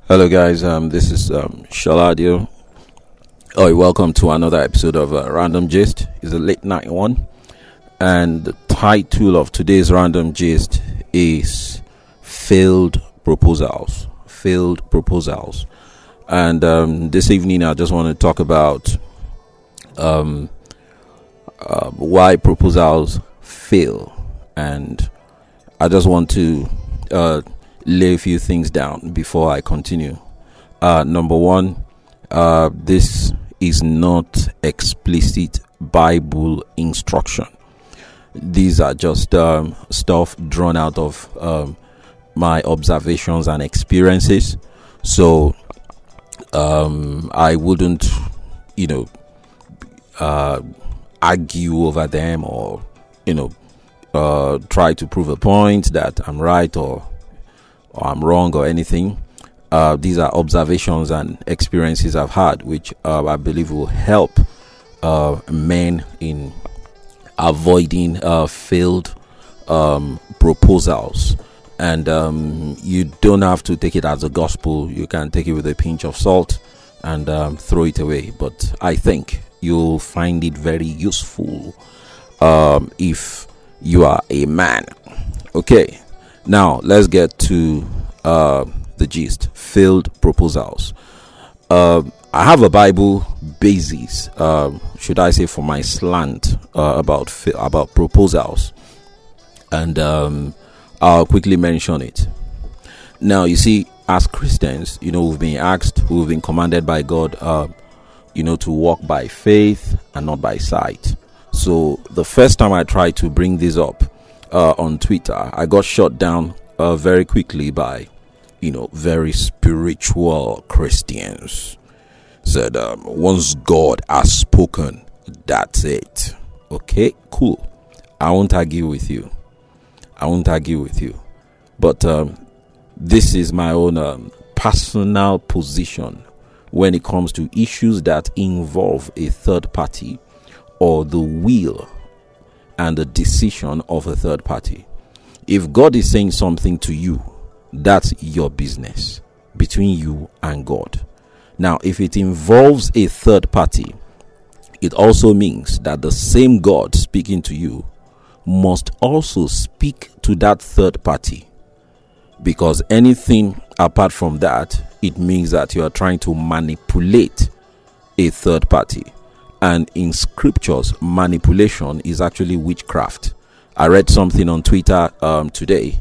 Hello, guys. This is Shaladio. Oh, welcome to another episode of Random Gist. It's a late night one, and the title of today's Random Gist is Failed Proposals. Failed Proposals. And this evening, I just want to talk about why proposals fail, and I just want to lay a few things down before I continue. Number one, this is not explicit Bible instruction. These are just stuff drawn out of my observations and experiences. So I wouldn't, argue over them or, try to prove a point that I'm right or I'm wrong or anything. These are observations and experiences I've had, which I believe will help men in avoiding failed proposals. And you don't have to take it as a gospel. You can take it with a pinch of salt and throw it away. But I think you'll find it very useful if you are a man. Okay. Now, let's get to the gist. Failed proposals. I have a Bible basis, should I say, for my slant about proposals. And I'll quickly mention it. Now, you see, as Christians, we've been commanded by God, to walk by faith and not by sight. So the first time I tried to bring this up, on Twitter, I got shot down very quickly by, very spiritual Christians. Said, once God has spoken, that's it. Okay, cool. I won't argue with you. But this is my own personal position when it comes to issues that involve a third party or the will and the decision of a third party. If God is saying something to you, that's your business between you and God. Now, if it involves a third party, it also means that the same God speaking to you must also speak to that third party, because anything apart from that, it means that you are trying to manipulate a third party. And in scriptures, manipulation is actually witchcraft. I read something on Twitter today.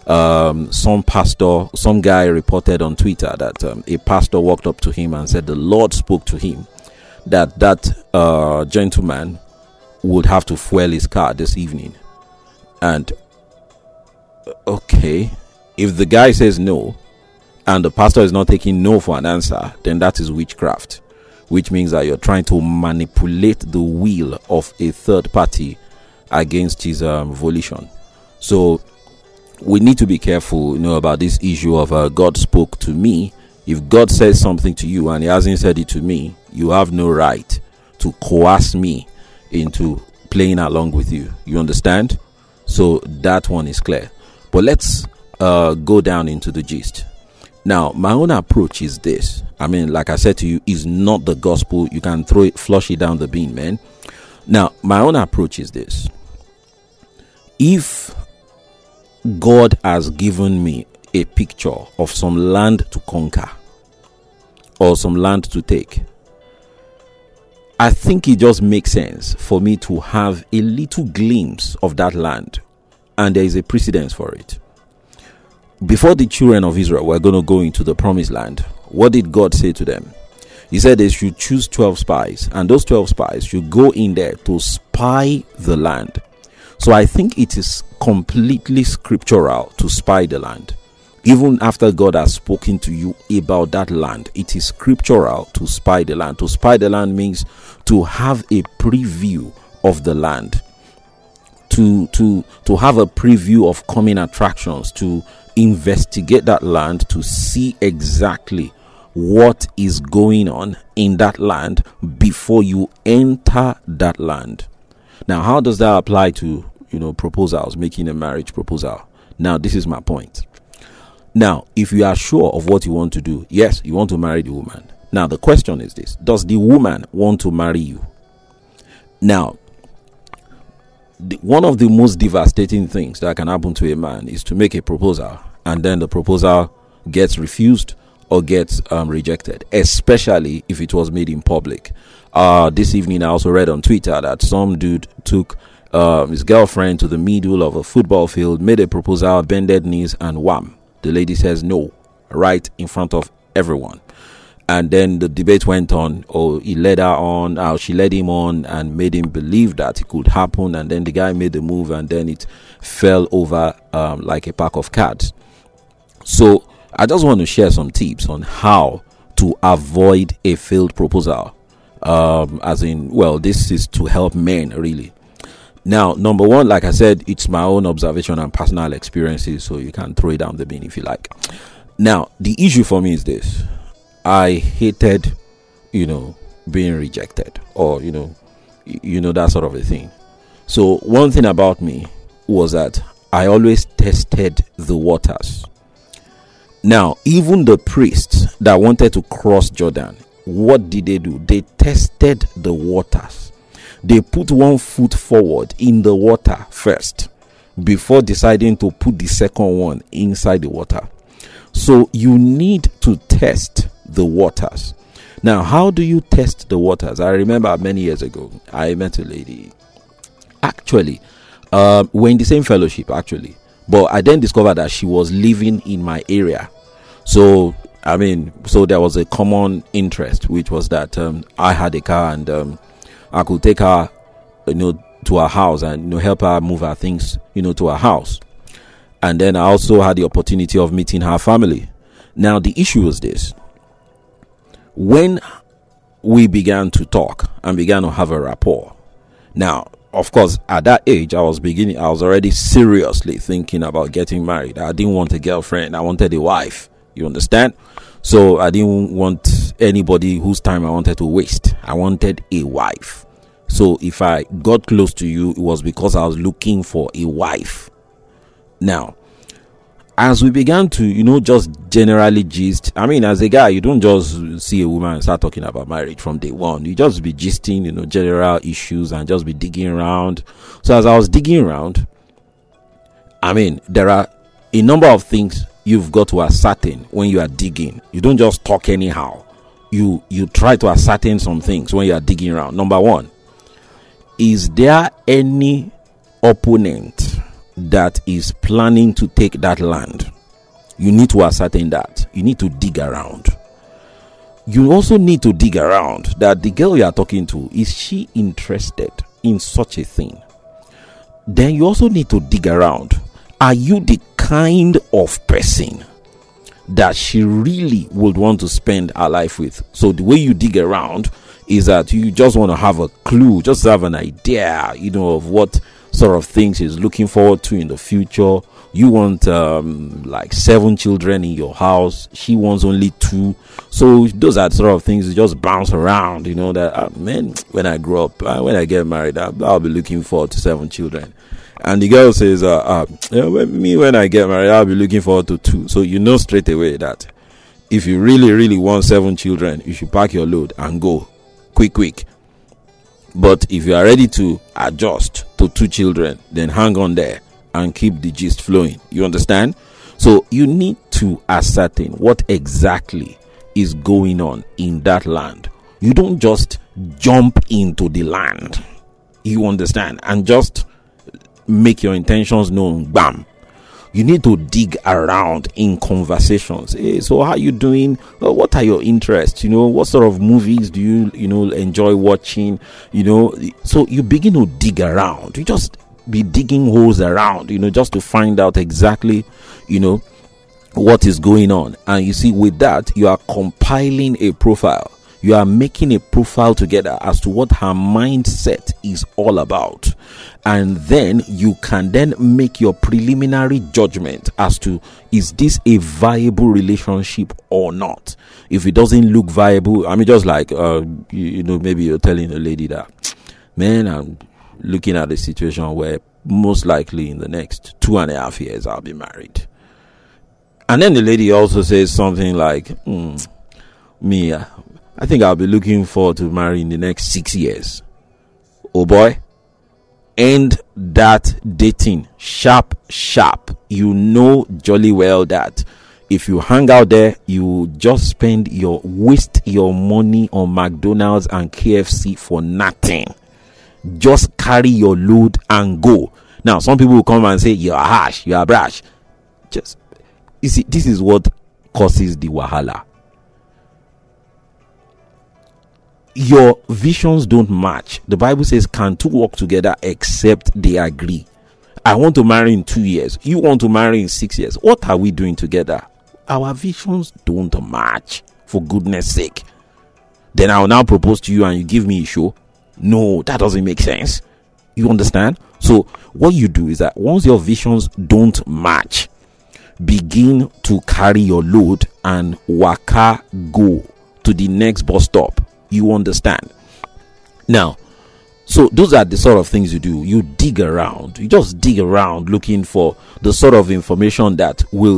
Some guy reported on Twitter that a pastor walked up to him and said the Lord spoke to him that gentleman would have to fuel his car this evening. And okay, if the guy says no and the pastor is not taking no for an answer, then that is witchcraft, which means that you're trying to manipulate the will of a third party against his volition. So we need to be careful, about this issue of God spoke to me. If God says something to you and he hasn't said it to me, you have no right to coerce me into playing along with you. You understand? So that one is clear. But let's go down into the gist. Now, my own approach is this. Like I said to you, is not the gospel. You can flush it down the bin, man. Now, my own approach is this. If God has given me a picture of some land to conquer or some land to take, I think it just makes sense for me to have a little glimpse of that land, and there is a precedence for it. Before the children of Israel were going to go into the promised land, what did God say to them? He said they should choose 12 spies, and those 12 spies should go in there to spy the land. So I think it is completely scriptural to spy the land. Even after God has spoken to you about that land, it is scriptural to spy the land. To spy the land means to have a preview of the land, to have a preview of coming attractions, to investigate that land, to see exactly what is going on in that land before you enter that land. Now, how does that apply to proposals, making a marriage proposal? Now, this is my point. Now, if you are sure of what you want to do, yes, you want to marry the woman. Now, the question is this: does the woman want to marry you? Now, one of the most devastating things that can happen to a man is to make a proposal and then the proposal gets refused or gets rejected, especially if it was made in public. This evening I also read on Twitter that some dude took his girlfriend to the middle of a football field, made a proposal, bended knees, and wham, the lady says no, right in front of everyone. And then the debate went on. Oh, he led her on. She led him on and made him believe that it could happen. And then the guy made the move, and then it fell over like a pack of cards. So I just want to share some tips on how to avoid a failed proposal. This is to help men really. Now, number one, like I said, it's my own observation and personal experiences, so you can throw it down the bin if you like. Now, the issue for me is this. I hated, being rejected or, that sort of a thing. So one thing about me was that I always tested the waters. Now, even the priests that wanted to cross Jordan, what did they do? They tested the waters. They put one foot forward in the water first before deciding to put the second one inside the water. So you need to test the waters. Now, how do you test the waters? I remember many years ago, I met a lady. Actually, we're in the same fellowship, actually. But I then discovered that she was living in my area. So there was a common interest, which was that I had a car and I could take her, to her house and help her move her things, to her house. And then I also had the opportunity of meeting her family. Now, the issue was this. When we began to talk and began to have a rapport, now, of course, at that age, I was already seriously thinking about getting married. I didn't want a girlfriend. I wanted a wife. You understand? So I didn't want anybody whose time I wanted to waste. I wanted a wife. So if I got close to you, it was because I was looking for a wife. Now, as we began to, just generally gist, as a guy, you don't just see a woman and start talking about marriage from day one. You just be gisting, general issues and just be digging around. So as I was digging around, there are a number of things you've got to ascertain when you are digging. You don't just talk anyhow. You try to ascertain some things when you are digging around. Number one, is there any opponent that is planning to take that land? You need to ascertain that. You need to dig around. You also need to dig around that the girl you are talking to, is she interested in such a thing? Then you also need to dig around. Are you the kind of person that she really would want to spend her life with? So the way you dig around is that you just want to have a clue, just have an idea, of what sort of things she's looking forward to in the future. You want 7 children in your house. She wants only 2. So those are the sort of things you just bounce around. That when I grow up, when I get married, I'll be looking forward to 7 children. And the girl says, when I get married, I'll be looking forward to 2. So straight away that if you really, really want 7 children, you should pack your load and go quick. But if you are ready to adjust to 2 children, then hang on there and keep the gist flowing. You understand? So you need to ascertain what exactly is going on in that land. You don't just jump into the land. You understand? And just make your intentions known. Bam. You need to dig around in conversations. Hey, so how are you doing? What are your interests? What sort of movies do you enjoy watching? So you begin to dig around. You just be digging holes around, just to find out exactly, what is going on. And you see, with that, you are compiling a profile. You are making a profile together as to what her mindset is all about. And then you can then make your preliminary judgment as to, is this a viable relationship or not? If it doesn't look viable, just like, maybe you're telling a lady that, man, I'm looking at a situation where most likely in the next 2.5 years I'll be married. And then the lady also says something like, me, I think I'll be looking forward to marry in the next 6 years. Oh boy, end that dating sharp. You know jolly well that if you hang out there, you just waste your money on McDonald's and KFC for nothing. Just carry your load and go. Now, some people will come and say, you're harsh, you are brash. Just, you see, this is what causes the wahala. Your visions don't match. The Bible says, can two walk together except they agree? I want to marry in 2 years. You want to marry in 6 years. What are we doing together? Our visions don't match, for goodness sake. Then I'll now propose to you and you give me a show. No, that doesn't make sense. You understand? So what you do is that once your visions don't match, begin to carry your load and waka go to the next bus stop. You understand? Now, so those are the sort of things you do. You dig around. You just dig around looking for the sort of information that will,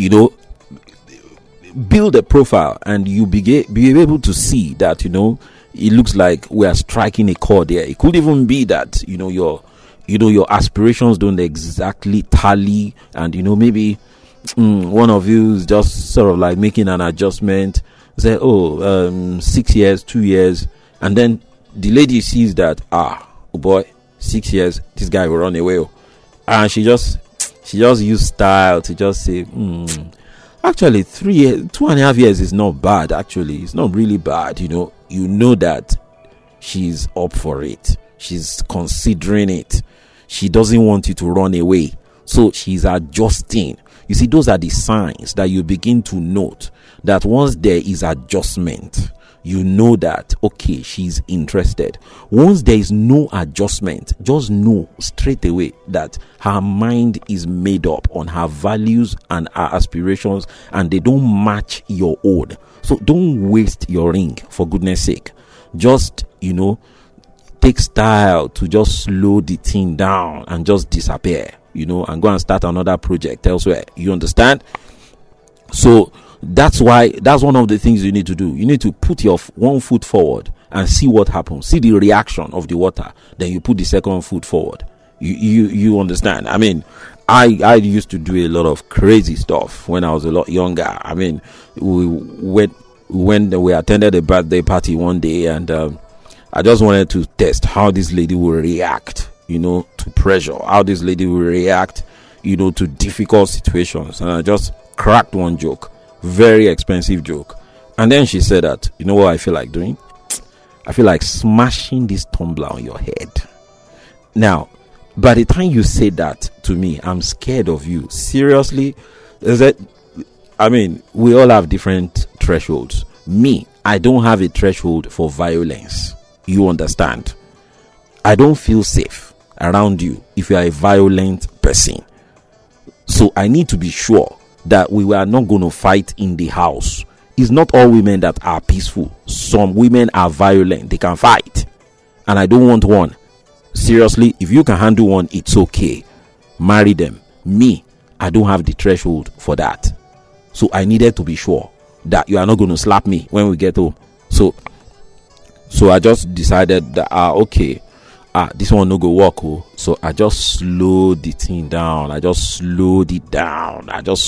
build a profile, and you be able to see that, it looks like we are striking a chord there. It could even be that, your aspirations don't exactly tally, and, maybe one of you is just sort of like making an adjustment. Say, 6 years, 2 years, and then the lady sees that, oh boy, 6 years, this guy will run away, and she just use style to just say, actually 3 years, 2.5 years is not bad. Actually, it's not really bad. You know that she's up for it. She's considering it. She doesn't want you to run away, so she's adjusting. You see, those are the signs that you begin to note that once there is adjustment, you know that, okay, she's interested. Once there is no adjustment, just know straight away that her mind is made up on her values and her aspirations, and they don't match your own. So don't waste your ring, for goodness sake. Just, take style to just slow the thing down and just disappear, and go and start another project elsewhere. You understand? So that's one of the things you need to do. You need to put your one foot forward and see what happens. See the reaction of the water. Then you put the second foot forward. You understand? I mean, I used to do a lot of crazy stuff when I was a lot younger. I mean, we attended a birthday party one day, and I just wanted to test how this lady will react, to pressure, how this lady will react, to difficult situations. And I just cracked one joke, very expensive joke. And then she said that, you know what I feel like doing? I feel like smashing this tumbler on your head. Now, by the time you say that to me, I'm scared of you. Seriously? We all have different thresholds. Me, I don't have a threshold for violence. You understand? I don't feel safe around you if you are a violent person. So I need to be sure that we were not going to fight in the house. It's not all women that are peaceful. Some women are violent. They can fight. And I don't want one. Seriously, if you can handle one, it's okay. Marry them. Me, I don't have the threshold for that. So I needed to be sure that you are not going to slap me when we get home. So I just decided that, this one no go work. So I just slowed the thing down. I just slowed it down.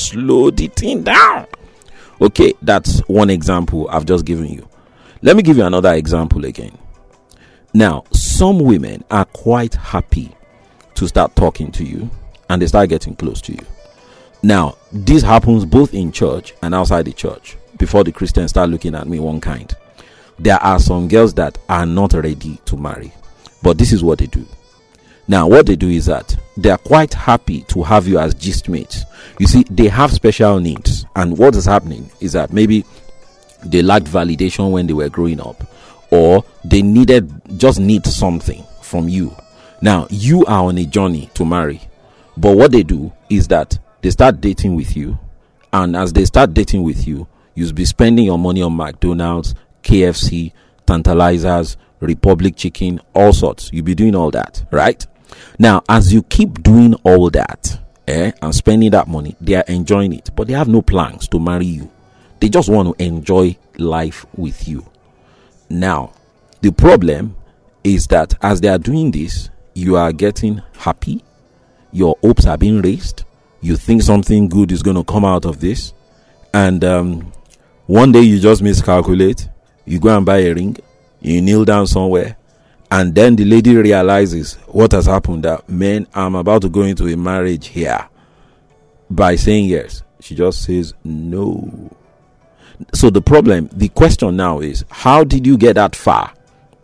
Okay, that's one example I've just given you. Let me give you another example again. Now, some women are quite happy to start talking to you, and they start getting close to you. Now, this happens both in church and outside the church. Before the Christians start looking at me one kind. There are some girls that are not ready to marry. But this is what they do. Now, what they do is that they are quite happy to have you as gist mates. You see, they have special needs. And what is happening is that maybe they lacked validation when they were growing up. Or they just need something from you. Now, you are on a journey to marry. But what they do is that they start dating with you. And as they start dating with you, you'll be spending your money on McDonald's, KFC, Tantalizers, Republic Chicken, all sorts. You'll be doing all that, right? Now, as you keep doing all that, and spending that money, they are enjoying it, but they have no plans to marry you. They just want to enjoy life with you. Now, the problem is that as they are doing this, you are getting happy, your hopes are being raised, you think something good is going to come out of this, and one day you just miscalculate, you go and buy a ring, you kneel down somewhere, and then the lady realizes what has happened, that, man, I'm about to go into a marriage here. By saying yes, she just says no. So the question now is, how did you get that far?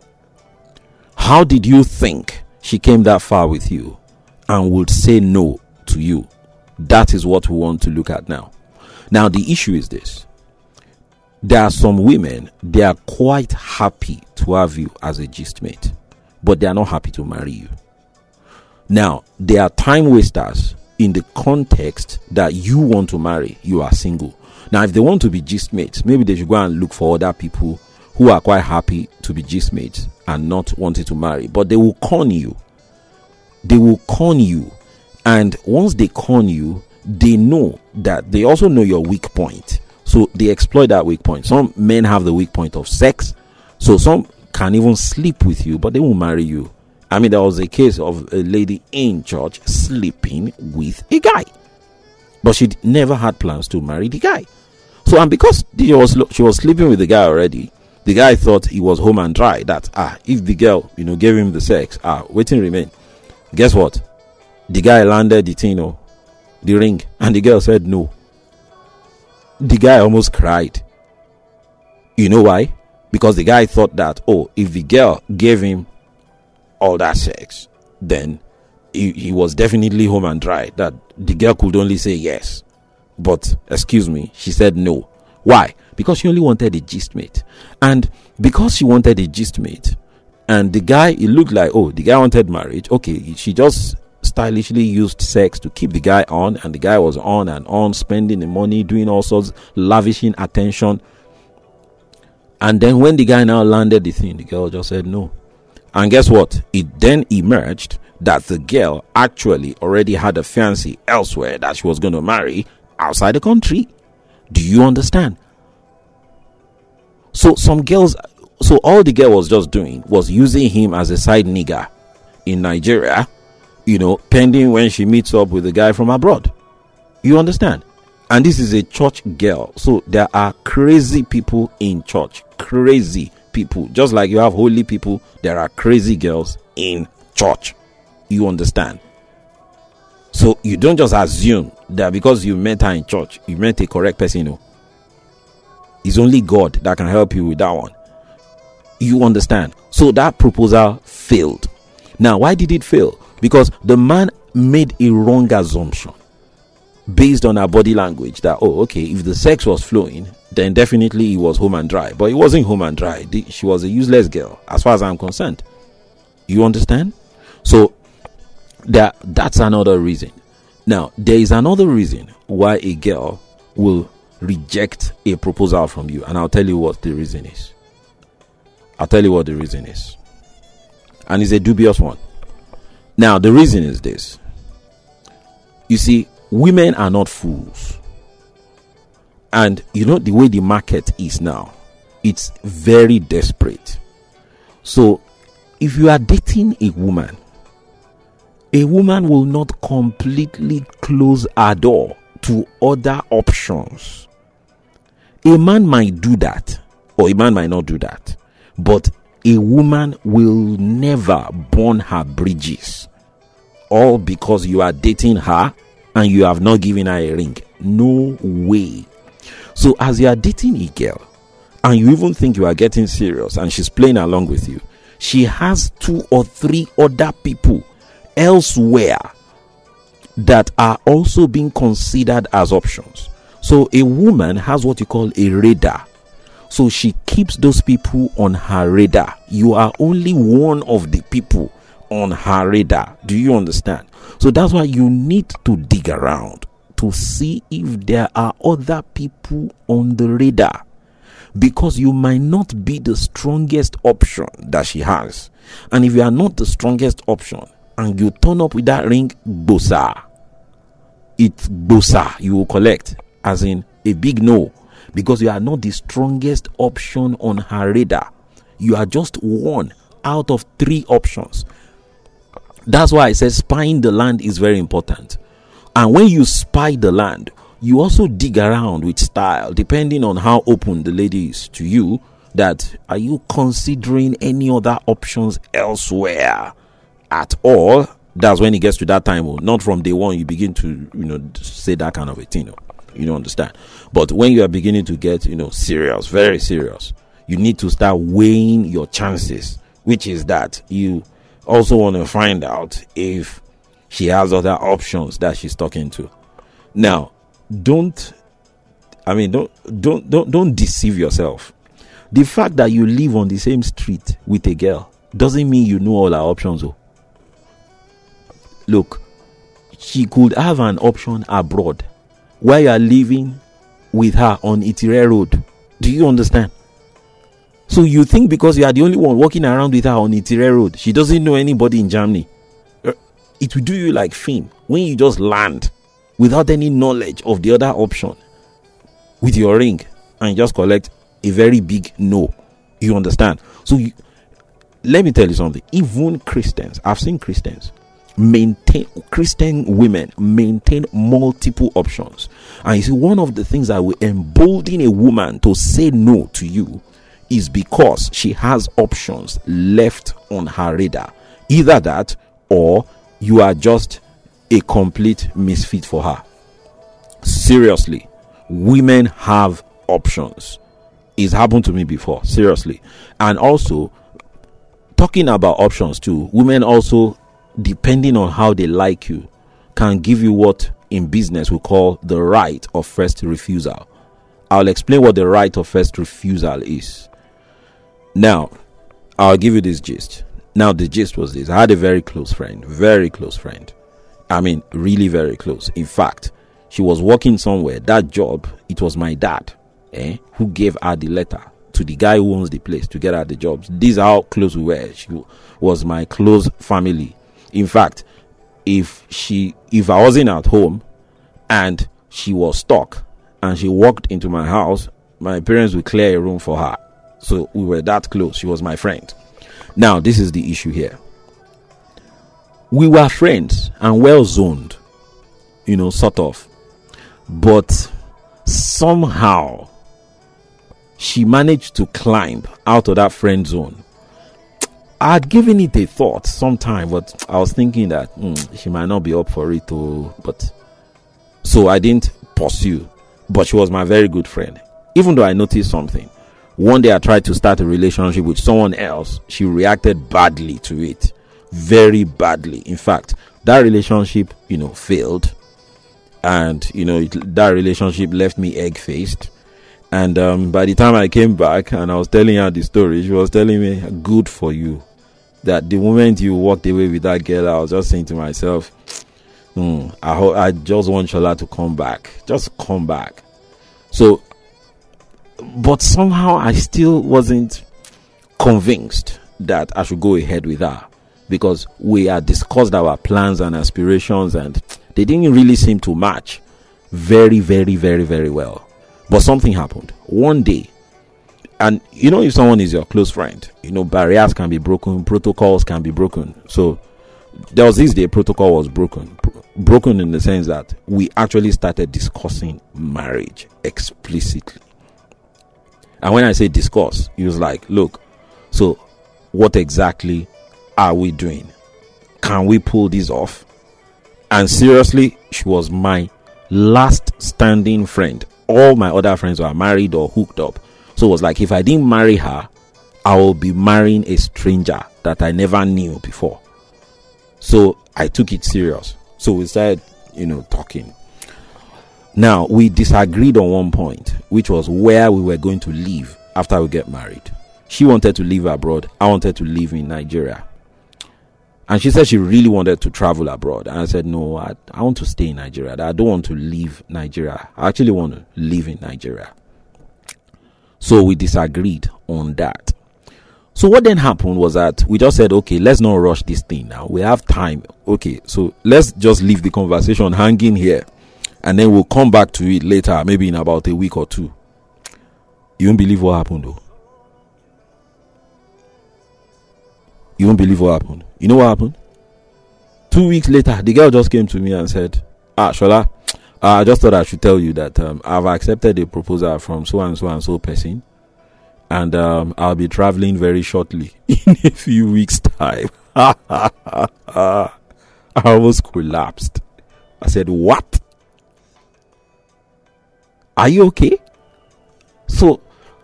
How did you think she came that far with you and would say no to you? That is what we want to look at now. Now, the issue is this. There are some women, they are quite happy to have you as a gist mate, but they are not happy to marry you. Now, they are time wasters in the context that you want to marry, you are single. Now, if they want to be gist mates, maybe they should go and look for other people who are quite happy to be gist mates and not wanting to marry. But they will con you. They will con you. And once they con you, they know that they also know your weak point. So they exploit that weak point. Some men have the weak point of sex. So some can even sleep with you, but they won't marry you. I mean, there was a case of a lady in church sleeping with a guy, but she never had plans to marry the guy. So, and because she was sleeping with the guy already, the guy thought he was home and dry. That if the girl gave him the sex, waiting remain. Guess what? The guy landed the ring, and the girl said no. The guy almost cried. You know why? Because the guy thought that, if the girl gave him all that sex, then he was definitely home and dry, that the girl could only say yes. But excuse me, she said no. Why? Because she only wanted a gist mate. And because she wanted a gist mate, and the guy, it looked like, the guy wanted marriage. Okay, she just stylishly used sex to keep the guy on, and the guy was on and on, spending the money, doing all sorts, lavishing attention. And then when the guy now landed the thing, the girl just said no. And guess what? It then emerged that the girl actually already had a fiancé elsewhere that she was going to marry outside the country. Do you understand? So all the girl was just doing was using him as a side nigger in Nigeria, pending when she meets up with the guy from abroad. You understand? And this is a church girl. So there are crazy people in church. Crazy people. Just like you have holy people, there are crazy girls in church. You understand? So you don't just assume that because you met her in church, you met a correct person. It's only God that can help you with that one. You understand? So that proposal failed. Now, why did it fail? Because the man made a wrong assumption based on her body language that, if the sex was flowing, then definitely he was home and dry. But he wasn't home and dry. She was a useless girl, as far as I'm concerned. You understand? So that's another reason. Now, there is another reason why a girl will reject a proposal from you, and I'll tell you what the reason is. And it's a dubious one. Now, the reason is this. You see, women are not fools. And the way the market is now, it's very desperate. So if you are dating a woman will not completely close her door to other options. A man might do that, or a man might not do that, but a woman will never burn her bridges, all because you are dating her and you have not given her a ring. No way. So as you are dating a girl and you even think you are getting serious and she's playing along with you, she has 2 or 3 other people elsewhere that are also being considered as options. So a woman has what you call a radar. So she keeps those people on her radar. You are only one of the people on her radar. Do you understand? So that's why you need to dig around to see if there are other people on the radar, because you might not be the strongest option that she has. And if you are not the strongest option and you turn up with that ring, bosa, it's bosa, you will collect, as in a big no, because you are not the strongest option on her radar. You are just one out of 3 options. That's why I said spying the land is very important. And when you spy the land, you also dig around with style, depending on how open the lady is to you. That, are you considering any other options elsewhere at all? That's when it gets to that time. Not from day one you begin to say that kind of a thing. You don't understand. But when you are beginning to get serious, very serious, you need to start weighing your chances, which is that you also want to find out if she has other options that she's talking to. Now, don't deceive yourself. The fact that you live on the same street with a girl doesn't mean you know all her options. Look, she could have an option abroad while you are living with her on Itire Road. Do you understand? So you think because you are the only one walking around with her on Itire Road, she doesn't know anybody in Germany? It will do you like fame when you just land without any knowledge of the other option with your ring and just collect a very big no. You understand? So let me tell you something. Even Christians, I've seen Christian women maintain multiple options. And you see, one of the things that will embolden a woman to say no to you is because she has options left on her radar. Either that, or you are just a complete misfit for her. Seriously, women have options. It's happened to me before, seriously. And also, talking about options too, women also, depending on how they like you, can give you what in business we call the right of first refusal. I'll explain what the right of first refusal is. Now, I'll give you this gist. Now, the gist was this. I had a very close friend. I mean, really very close. In fact, she was working somewhere. That job, it was my dad who gave her the letter to the guy who owns the place to get her the jobs. This is how close we were. She was my close family. In fact, if I wasn't at home and she was stuck and she walked into my house, my parents would clear a room for her. So we were that close. She was my friend. Now, this is the issue here. We were friends and well zoned, sort of. But somehow she managed to climb out of that friend zone. I had given it a thought sometime, but I was thinking that she might not be up for it. But so I didn't pursue. But she was my very good friend. Even though I noticed something. One day I tried to start a relationship with someone else. She reacted badly to it. Very badly. In fact, that relationship, failed. And, that relationship left me egg-faced. And by the time I came back and I was telling her the story, she was telling me, good for you. That the moment you walked away with that girl, I was just saying to myself, I just want Shola to come back. Just come back. So, but somehow I still wasn't convinced that I should go ahead with her. Because we had discussed our plans and aspirations and they didn't really seem to match very, very, very, very well. But something happened one day. And if someone is your close friend, barriers can be broken, protocols can be broken. So there was this day protocol was broken in the sense that we actually started discussing marriage explicitly. And when I say discuss, it was like, look, so what exactly are we doing? Can we pull this off? And seriously, she was my last standing friend. All my other friends were married or hooked up. So it was like, if I didn't marry her, I will be marrying a stranger that I never knew before. So I took it serious. So we started, talking. Now, we disagreed on one point, which was where we were going to live after we get married. She wanted to live abroad. I wanted to live in Nigeria. And she said she really wanted to travel abroad. And I said, no, I want to stay in Nigeria. I don't want to leave Nigeria. I actually want to live in Nigeria. So we disagreed on that. So what then happened was that we just said, okay, let's not rush this thing now. We have time. Okay, so let's just leave the conversation hanging here. and then we'll come back to it later, maybe in about a week or two. You won't believe what happened, though. You won't believe what happened. You know what happened? 2 weeks later, the girl just came to me and said, Shola, I just thought I should tell you that I've accepted a proposal from so and so person, and I'll be traveling very shortly in a few weeks' time. I almost collapsed. I said, what? Are you okay? So,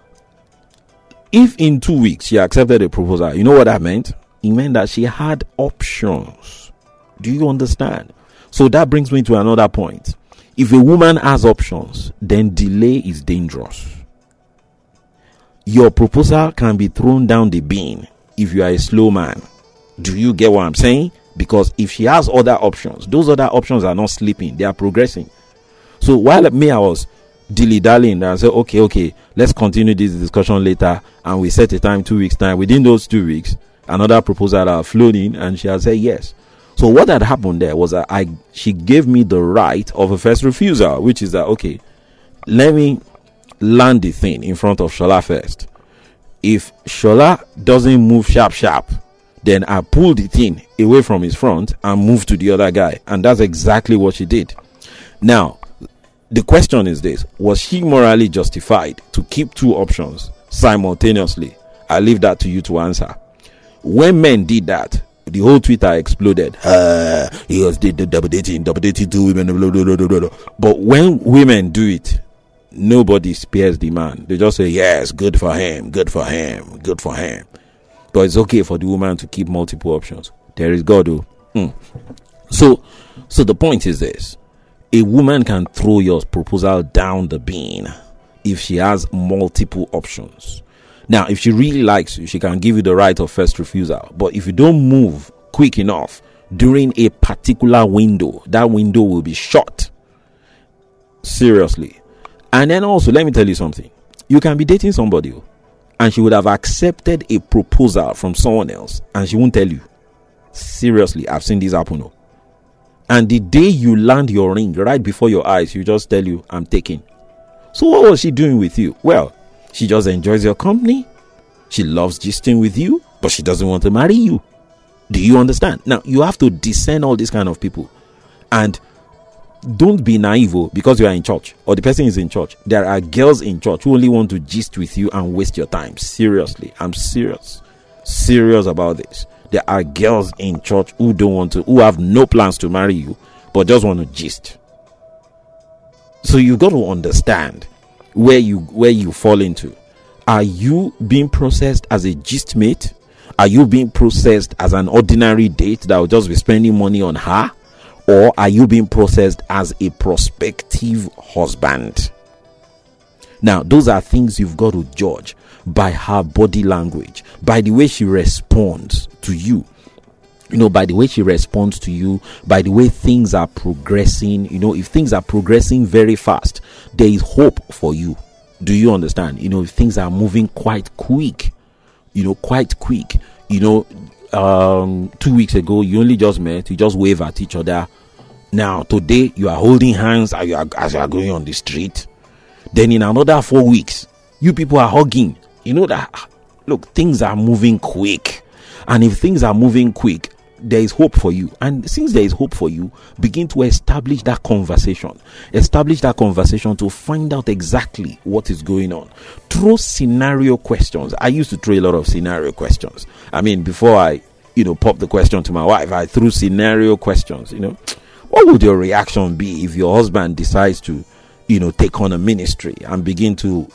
if in 2 weeks she accepted a proposal, you know what that meant? It meant that she had options. Do you understand? So that brings me to another point. If a woman has options, then delay is dangerous. Your proposal can be thrown down the bin if you are a slow man. Do you get what I'm saying? Because if she has other options, those other options are not sleeping, they are progressing. So while I was dilly-dallying and said, okay, let's continue this discussion later, and we set a time, 2 weeks time. Within those 2 weeks, another proposal had flown in, and she had said yes. So what had happened there was that she gave me the right of a first refusal, which is that, okay, let me land the thing in front of Shola first. If Shola doesn't move sharp, then I pull the thing away from his front and move to the other guy. And that's exactly what she did. Now, the question is this: was she morally justified to keep two options simultaneously? I leave that to you to answer. When men did that, the whole Twitter exploded. He was double dating 2 women. Blah, blah, blah, blah. But when women do it, nobody spares the man. They just say, yes, good for him. But it's okay for the woman to keep multiple options. There is God, though. So the point is this: a woman can throw your proposal down the bin if she has multiple options. Now, if she really likes you, she can give you the right of first refusal. But if you don't move quick enough during a particular window, that window will be shut. Seriously. And then also, let me tell you something. You can be dating somebody and she would have accepted a proposal from someone else and she won't tell you. Seriously, I've seen this happen. And the day you land your ring, right before your eyes, you just tell you, I'm taking. So what was she doing with you? Well, she just enjoys your company. She loves gisting with you, but she doesn't want to marry you. Do you understand? Now, you have to discern all these kind of people. And don't be naive because you are in church or the person is in church. There are girls in church who only want to gist with you and waste your time. Seriously, I'm serious about this. There are girls in church who have no plans to marry you, but just want to gist. So you've got to understand where you fall into. Are you being processed as a gist mate? Are you being processed as an ordinary date that will just be spending money on her? Or are you being processed as a prospective husband? Now, those are things you've got to judge by her body language, by the way she responds to you. By the way she responds to you, by the way things are progressing. If things are progressing very fast, there is hope for you. Do you understand? If things are moving quite quick, 2 weeks ago, you only just met, you just wave at each other. Now, today, you are holding hands as you are going on the street. Then in another 4 weeks, you people are hugging. Look, things are moving quick. And if things are moving quick, there is hope for you. And since there is hope for you, begin to establish that conversation. Establish that conversation to find out exactly what is going on. Throw scenario questions. I used to throw a lot of scenario questions. Before I, pop the question to my wife, I threw scenario questions. What would your reaction be if your husband decides to, take on a ministry and begin to,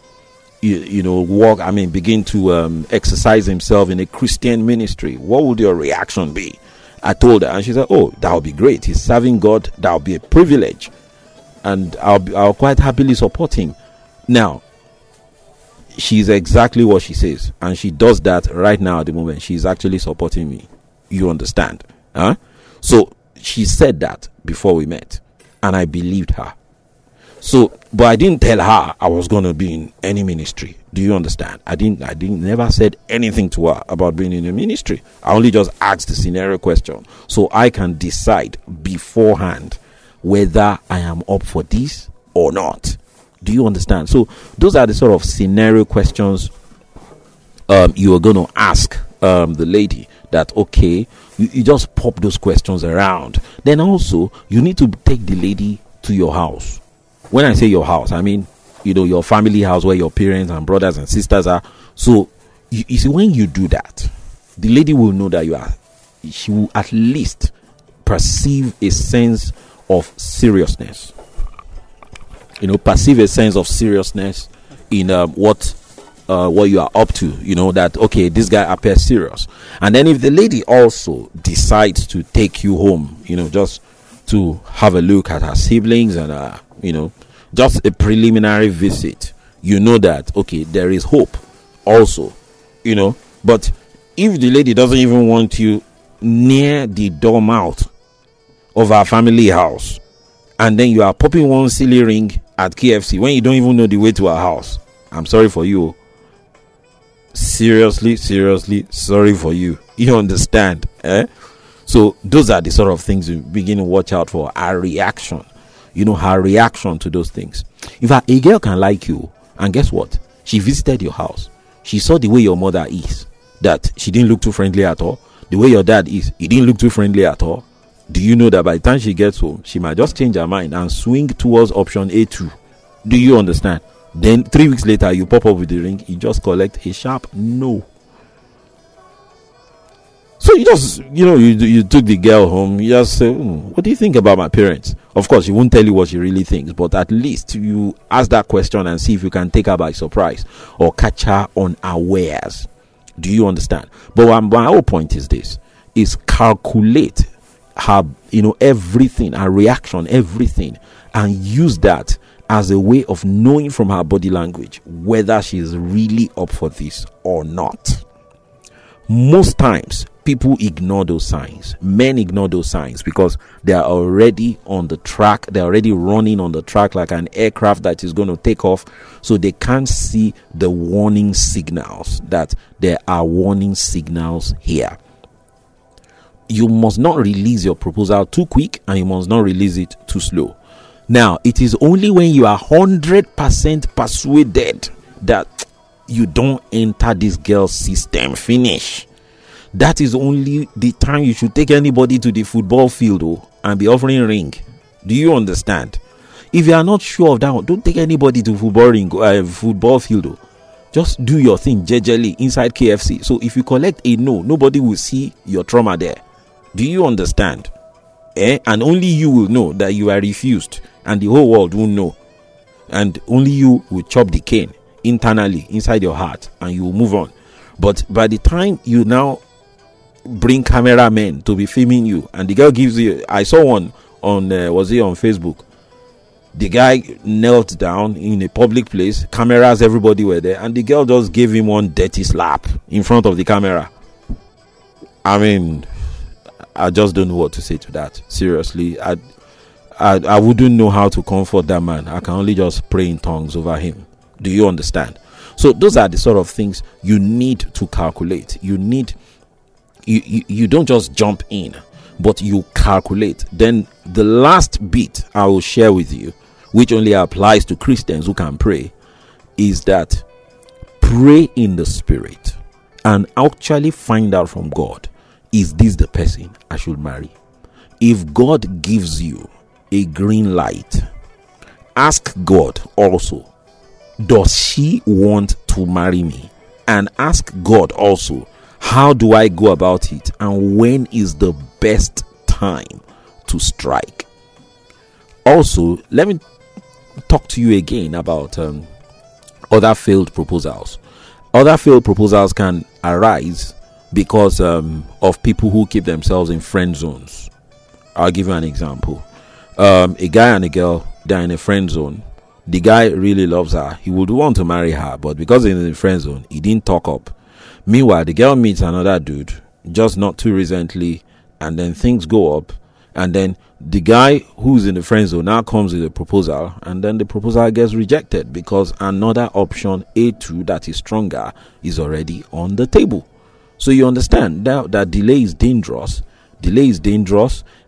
begin to exercise himself in a Christian ministry? What would your reaction be? I told her, and she said, oh, that would be great. He's serving God. That would be a privilege. And I'll quite happily support him. Now, she's exactly what she says. And she does that right now at the moment. She's actually supporting me. You understand? So she said that before we met. And I believed her. But I didn't tell her I was going to be in any ministry. Do you understand? I never said anything to her about being in a ministry. I only just asked the scenario question so I can decide beforehand whether I am up for this or not. Do you understand? So those are the sort of scenario questions you are going to ask the lady. That okay, you just pop those questions around. Then also you need to take the lady to your house. When I say your house, I mean your family house where your parents and brothers and sisters are. So you see, when you do that, the lady will know that she will at least perceive a sense of seriousness. Perceive a sense of seriousness in what you are up to. That okay, this guy appears serious. And then if the lady also decides to take you home, just to have a look at her siblings and just a preliminary visit, that okay, there is hope also. But if the lady doesn't even want you near the doormouth of our family house, and then you are popping one silly ring at KFC when you don't even know the way to our house, I'm sorry for you. Seriously sorry for you. You understand? So those are the sort of things you begin to watch out for. Her reaction, her reaction to those things. In fact, a girl can like you, and guess what? She visited your house. She saw the way your mother is, that she didn't look too friendly at all. The way your dad is, he didn't look too friendly at all. Do you know that by the time she gets home, she might just change her mind and swing towards option A2? Do you understand? Then 3 weeks later, you pop up with the ring, you just collect a sharp no. So you just, you took the girl home, you just say, what do you think about my parents? Of course, she won't tell you what she really thinks, but at least you ask that question and see if you can take her by surprise or catch her unawares. Do you understand? But my whole point is this, is calculate her, everything, her reaction, everything, and use that as a way of knowing from her body language whether she is really up for this or not. Most times, people ignore those signs. Men ignore those signs because they are already on the track. They're already running on the track like an aircraft that is going to take off. So they can't see the warning signals, that there are warning signals here. You must not release your proposal too quick, and you must not release it too slow. Now, it is only when you are 100% persuaded that you don't enter this girl's system, finish. That is only the time you should take anybody to the football field and be offering ring. Do you understand? If you are not sure of that, don't take anybody to football field. Just do your thing jejely inside KFC. So if you collect a no, nobody will see your trauma there. Do you understand? And only you will know that you are refused, and the whole world will know. And only you will chop the cane internally inside your heart, and you will move on. But by the time you now bring cameramen to be filming you, and the girl gives you, I saw one on was it on Facebook, the guy knelt down in a public place, cameras, everybody were there, and the girl just gave him one dirty slap in front of the camera. I mean, I just don't know what to say to that. Seriously, I wouldn't know how to comfort that man. I can only just pray in tongues over him. Do you understand? So those are the sort of things you need to calculate. You don't just jump in, but you calculate. Then the last bit I will share with you, which only applies to Christians who can pray, is that pray in the spirit and actually find out from God, is this the person I should marry? If God gives you a green light, ask God also, does she want to marry me? And ask God also, how do I go about it? And when is the best time to strike? Also, let me talk to you again about other failed proposals. Other failed proposals can arise because of people who keep themselves in friend zones. I'll give you an example. A guy and a girl, they're in a friend zone. The guy really loves her. He would want to marry her, but because he's in the friend zone, he didn't talk up. Meanwhile, the girl meets another dude just not too recently, and then things go up, and then the guy who's in the friend zone now comes with a proposal, and then the proposal gets rejected because another option, A2, that is stronger, is already on the table. So you understand that delay is dangerous. Delay is dangerous,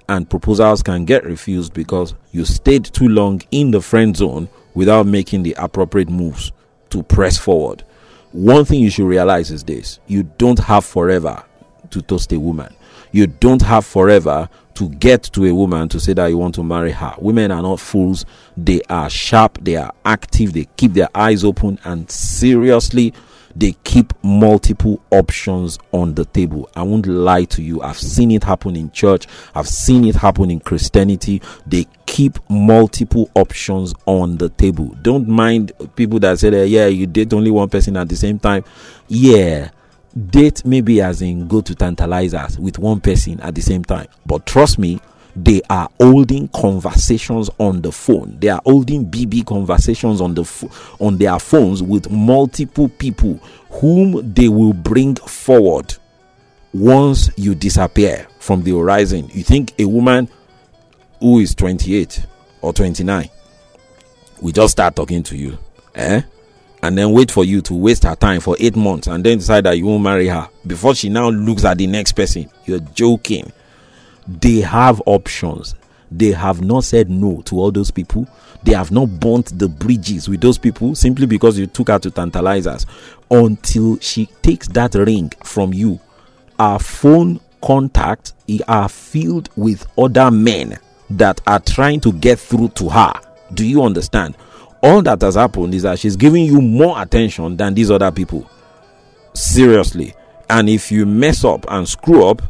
and proposals can get refused because you stayed too long in the friend zone without making the appropriate moves to press forward. One thing you should realize is this: you don't have forever to toast a woman. You don't have forever to get to a woman to say that you want to marry her. Women are not fools. They are sharp, they are active, they keep their eyes open, and seriously, they keep multiple options on the table. I won't lie to you. I've seen it happen in church. I've seen it happen in Christianity. They keep multiple options on the table. Don't mind people that say that, yeah, you date only one person at the same time. Yeah, date maybe as in go to tantalizers with one person at the same time. But trust me, they are holding conversations on the phone. They are holding BB conversations on their phones with multiple people whom they will bring forward once you disappear from the horizon. You think a woman who is 28 or 29 will just start talking to you, and then wait for you to waste her time for 8 months and then decide that you won't marry her before she now looks at the next person? You're joking. They have options. They have not said no to all those people. They have not burnt the bridges with those people simply because you took her to tantalizers. Until she takes that ring from you, our phone contacts are filled with other men that are trying to get through to her. Do you understand? All that has happened is that she's giving you more attention than these other people. Seriously. And if you mess up and screw up,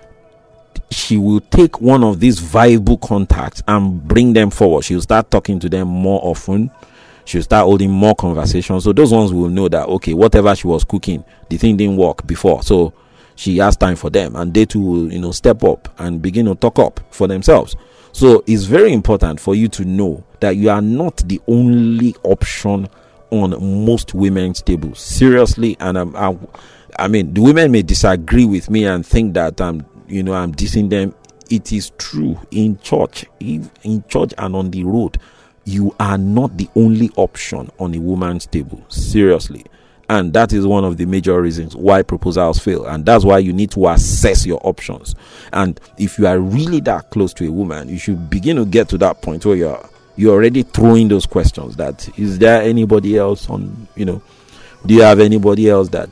she will take one of these viable contacts and bring them forward. She'll start talking to them more often. She'll start holding more conversations. So those ones will know that, okay, whatever she was cooking, the thing didn't work before. So she has time for them, and they too will, step up and begin to talk up for themselves. So it's very important for you to know that you are not the only option on most women's tables. Seriously. And I mean, the women may disagree with me and think that I'm dissing them. It is true. In church and on the road, you are not the only option on a woman's table. Seriously. And that is one of the major reasons why proposals fail. And that's why you need to assess your options. And if you are really that close to a woman, you should begin to get to that point where you're already throwing those questions. That is there anybody else on, do you have anybody else that,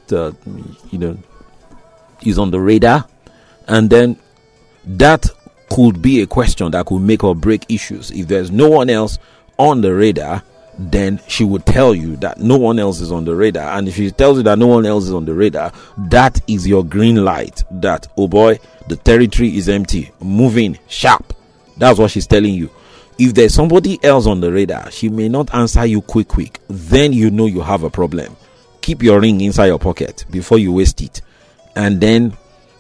is on the radar? And then that could be a question that could make or break issues. If there's no one else on the radar, then she would tell you that no one else is on the radar. And if she tells you that no one else is on the radar, that is your green light that, oh boy, the territory is empty, moving sharp. That's what she's telling you. If there's somebody else on the radar, she may not answer you quick, then you know you have a problem. Keep your ring inside your pocket before you waste it. And then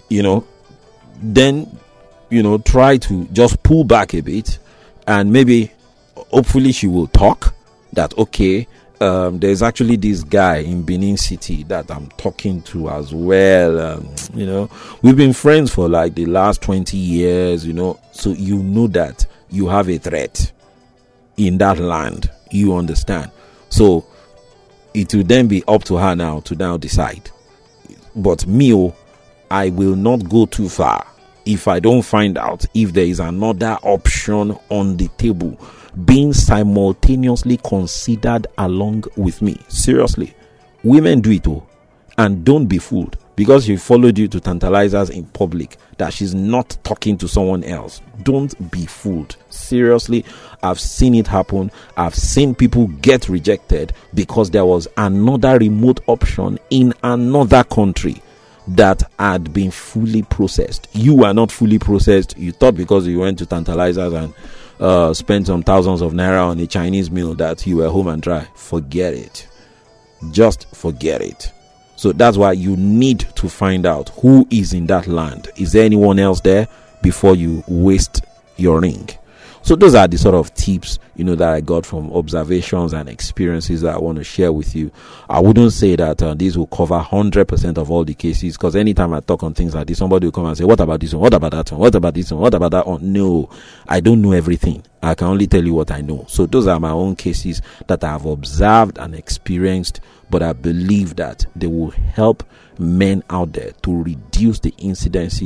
try to just pull back a bit, and maybe hopefully she will talk that, okay, there's actually this guy in Benin City that I'm talking to as well. We've been friends for like the last 20 years, so you know that you have a threat in that land. You understand? So it will then be up to her now to decide. But me, I will not go too far if I don't find out if there is another option on the table being simultaneously considered along with me. Seriously, women do it too, and don't be fooled because she followed you to tantalizers in public that she's not talking to someone else. Don't be fooled. Seriously, I've seen it happen. I've seen people get rejected because there was another remote option in another country that had been fully processed. You are not fully processed. You thought because you went to tantalizers and spent some thousands of naira on a Chinese meal that you were home and dry. Forget it. Just forget it. So that's why you need to find out who is in that land. Is there anyone else there before you waste your ring? So those are the sort of tips, that I got from observations and experiences that I want to share with you. I wouldn't say that this will cover 100% of all the cases, because anytime I talk on things like this, somebody will come and say, what about this one? What about that one? What about this one? What about that one? No, I don't know everything. I can only tell you what I know. So those are my own cases that I have observed and experienced, but I believe that they will help men out there to reduce the incidences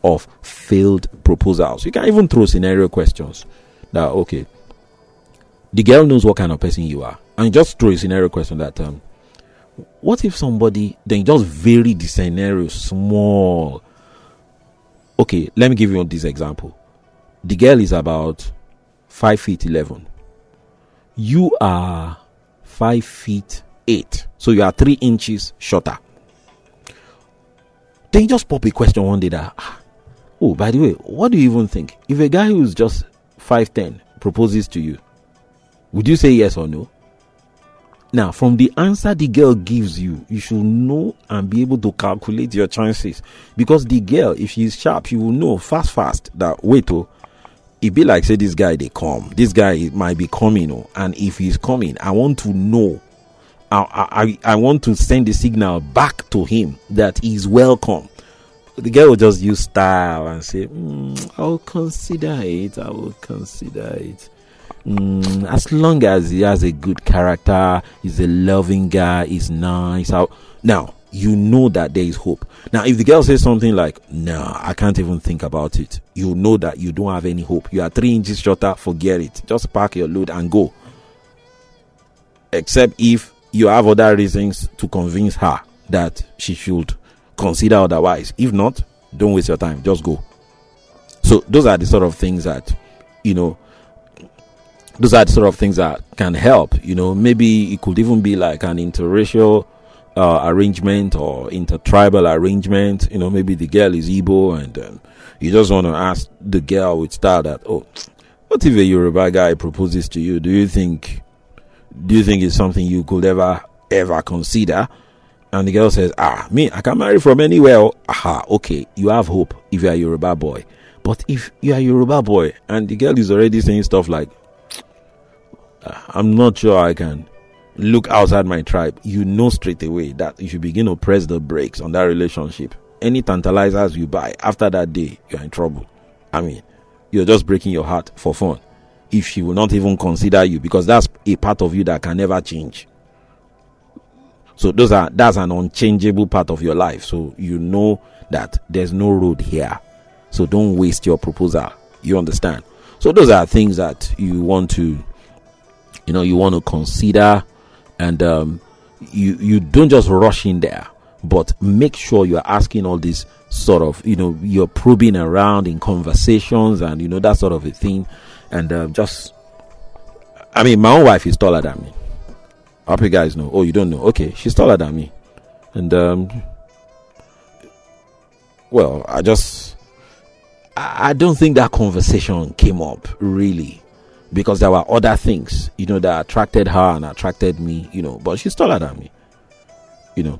of failed proposals. You can even throw scenario questions that, okay, the girl knows what kind of person you are, and just throw a scenario question that, what if somebody, then just vary the scenario small. Okay, let me give you this example. The girl is about 5 feet 11. You are 5 feet 8. So you are 3 inches shorter. Then you just pop a question one day that, oh, by the way, what do you even think? If a guy who's just 5'10" proposes to you, would you say yes or no? Now, from the answer the girl gives you, you should know and be able to calculate your chances. Because the girl, if she's sharp, she will know fast that, wait, it be like, say, this guy, they come. This guy might be coming, and if he's coming, I want to know. I want to send the signal back to him that he's welcome. The girl will just use style and say, I'll consider it. As long as he has a good character, he's a loving guy, he's nice. Now, you know that there is hope. Now, if the girl says something like, no, I can't even think about it, you know that you don't have any hope. You are 3 inches shorter, forget it. Just pack your load and go. Except if you have other reasons to convince her that she should consider otherwise. If not, don't waste your time. Just go. So those are the sort of things that, those are the sort of things that can help. Maybe it could even be like an interracial arrangement or intertribal arrangement. Maybe the girl is Igbo and you just want to ask the girl with style that, what if a Yoruba guy proposes to you? Do you think it's something you could ever consider? And the girl says, me, I can marry from anywhere. Okay, you have hope if you are a Yoruba boy. But if you are a Yoruba boy and the girl is already saying stuff like, I'm not sure I can look outside my tribe, you know straight away that you should begin to press the brakes on that relationship. Any tantalizers you buy after that day, you're in trouble. You're just breaking your heart for fun. If she will not even consider you, because that's a part of you that can never change. So that's an unchangeable part of your life. So you know that there's no road here. So don't waste your proposal. You understand? So those are things that you want to consider, and you don't just rush in there, but make sure you're asking all these sort of, you're probing around in conversations and, that sort of a thing. And my own wife is taller than me. I hope you guys know. Oh, you don't know? Okay, she's taller than me. And, I don't think that conversation came up, really. Because there were other things, that attracted her and attracted me, but she's taller than me,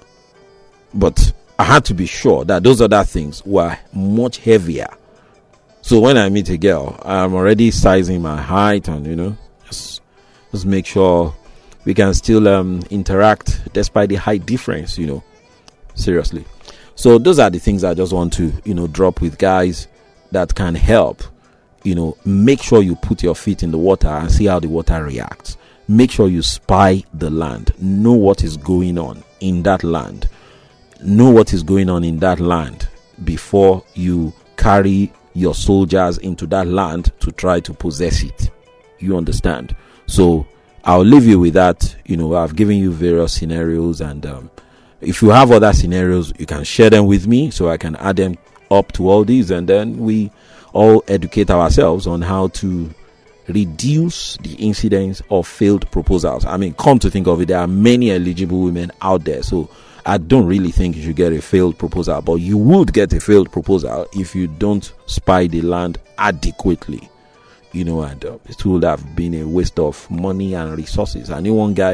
But I had to be sure that those other things were much heavier. So when I meet a girl, I'm already sizing my height and, just make sure we can still interact despite the height difference, seriously. So those are the things I just want to, drop with guys that can help. Make sure you put your feet in the water and see how the water reacts. Make sure you spy the land. Know what is going on in that land. Know what is going on in that land before you carry your soldiers into that land to try to possess it. You understand? So I'll leave you with that. I've given you various scenarios, and if you have other scenarios, you can share them with me so I can add them up to all these, and then we all educate ourselves on how to reduce the incidence of failed proposals. Come to think of it, there are many eligible women out there, so I don't really think you should get a failed proposal, but you would get a failed proposal if you don't spy the land adequately, and it would have been a waste of money and resources. I knew one guy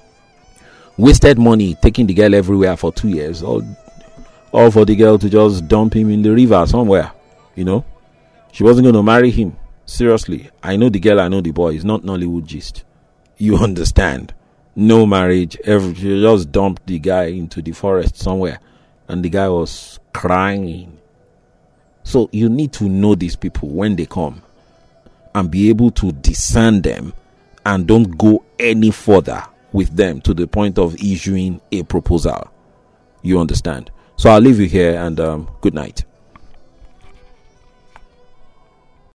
wasted money taking the girl everywhere for 2 years, all for the girl to just dump him in the river somewhere. She wasn't going to marry him. Seriously, I know the girl, I know the boy. It's not Nollywood gist. You understand? No marriage. She just dumped the guy into the forest somewhere, and the guy was crying. So you need to know these people when they come and be able to discern them, and don't go any further with them to the point of issuing a proposal. You understand? So I'll leave you here, and good night.